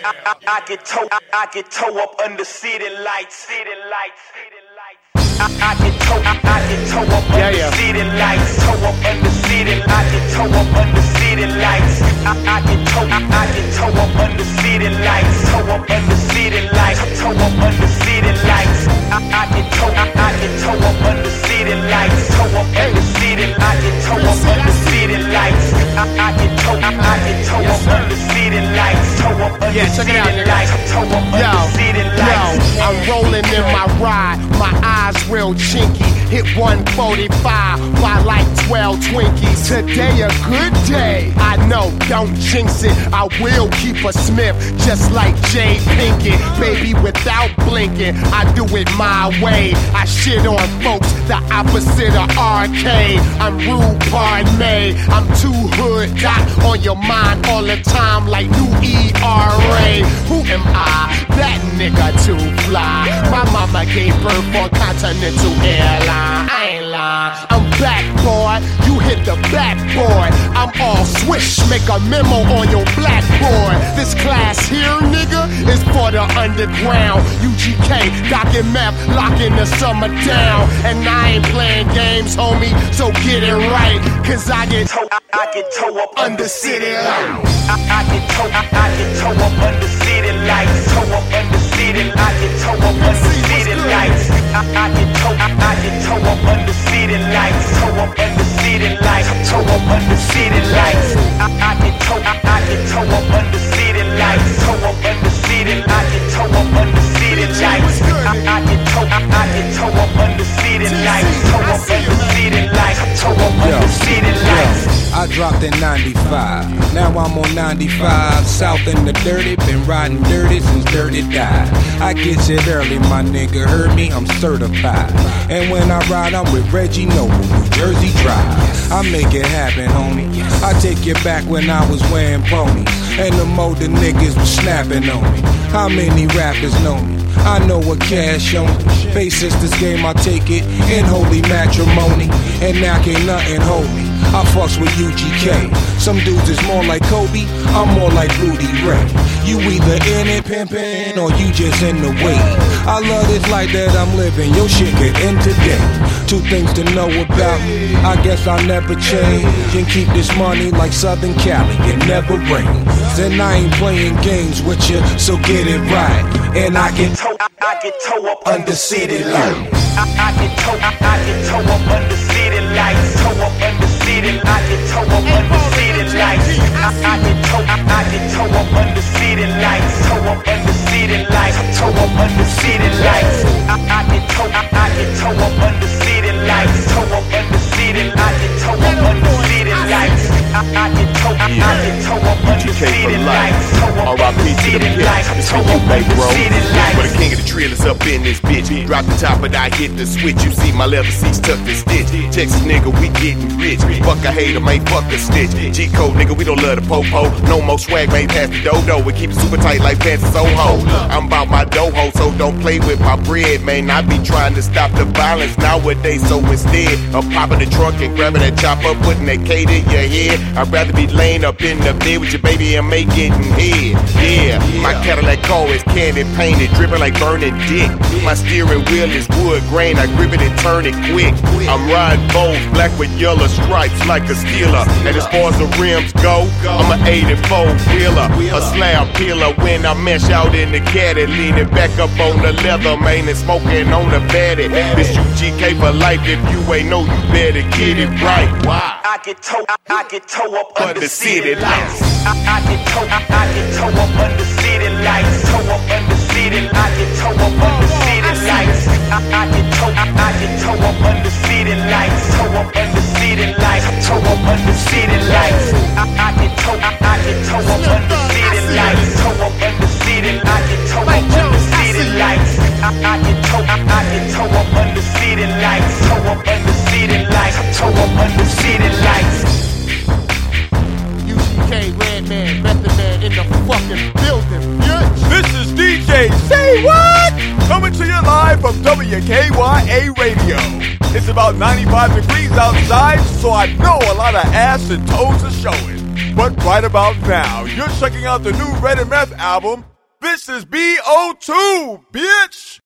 I get toe up under city lights. I get toe up under city lights. Toe up under city. I get toe up under city lights. I get toe up under city lights. Toe up under city lights. Toe up under city lights. I get toe up under city lights. Toe up under city. I get toe up under city lights. I get toe up under city lights. Toe up under city lights. Toe up under city lights. I'm rolling in my ride. My eyes real chinky. Hit 145 by like 12 Twinkies. Today a good day. I know, don't jinx it. I will keep a Smith just like Jay Pinkett. Baby, without blinking, I do it my way. I shit on folks the opposite of arcade. I'm rude, pardon me. I'm too hood, got on your mind all the time like new ERA. Who am I? That nigga too fly. My mama gave birth on Continental Airlines. I ain't lying. I'm back, boy. You hit the backboard. I'm all swish. Make a memo on your blackboard. This class here, nigga, is for the underground. UGK, Doc and Meth, locking the summer down. And I ain't playing games, homie, so get it right. Cause I get toe up under city lights. I get toe up under city lights. Toe up under city. I get toe up under city lights. I get toe up under city lights. Toe up under city lights. Toe up under city lights. I get toe up under city lights. Toe up under city. I get toe up under city lights. I get toe up under city lights. Toe up under city lights. Toe up under city lights. I dropped in 95, now I'm on 95, south in the dirty, been riding dirty since dirty died. I get it early, my nigga, heard me, I'm certified. And when I ride, I'm with Reggie Noble, New Jersey Drive. I make it happen, homie. I take you back when I was wearing ponies, and the more the niggas was snapping on me. How many rappers know me? I know what cash on me. Face Sisters game, I take it in holy matrimony, and now can't nothing hold me. I fucks with UGK. Some dudes is more like Kobe, I'm more like Rudy Ray. You either in it pimpin' or you just in the way. I love this life that I'm living, your shit get in today. Two things to know about me, I guess I'll never change. And keep this money like Southern Cali, it never rains. And I ain't playing games with you, so get it right. And I get toe up under city lights. I get toe up under city lights. Toe up under city. I get toe up under city lights. I get toe up under city lights. Toe up under city lights. Toe up under city lights. I get toe up under city lights. Toe up under city. I get toe up under city lights. I get toe up under city lights. Toe up under city lights. Toe up under city lights. For the king of the trailers up in this bitch. Drop the top and I hit the switch. You see my leather seats tucked and stitched. Texas nigga, we getting rich. Fuck a hater, man, fuck a stitch. G-code nigga, we don't love the po-po. No more swag, man, pass the dodo. We keep it super tight like pants and Soho. I'm about my doho, so don't play with my bread, man. I be trying to stop the violence nowadays, so instead of popping the trunk and grabbing that chopper, putting that K to your head, I'd rather be laying up in the bed with your baby and make getting head. Yeah, my Cadillac car is candy painted, dripping like burning dick. My steering wheel is wood grain, I grip it and turn it quick. I'm riding bold, black with yellow stripes like a Steeler. And as far as the rims go, I'm an 84 wheeler, a slab peeler. When I mesh out in the caddy, leaning back up on the leather, man, and smoking on the fatty. This UGK for life, if you ain't know, you better get it right. Why? I get toe up under city lights. I get toe up under city lights. Toe up under city. I get toe up under city lights. I get toe up under city lights. Toe up under city lights. Toe up under city lights. I get toe up under city lights. Toe up under city. I get toe up under city lights. I get toe up under city lights. Toe up under city lights. Toe up under city lights. UGK, Redman, Method Man in the fucking building, bitch. This is DJ Say What? Coming to you live from WKYA Radio. It's about 95 degrees outside, so I know a lot of ass and toes are showing. But right about now, you're checking out the new Red and Meth album, This is BO2, bitch!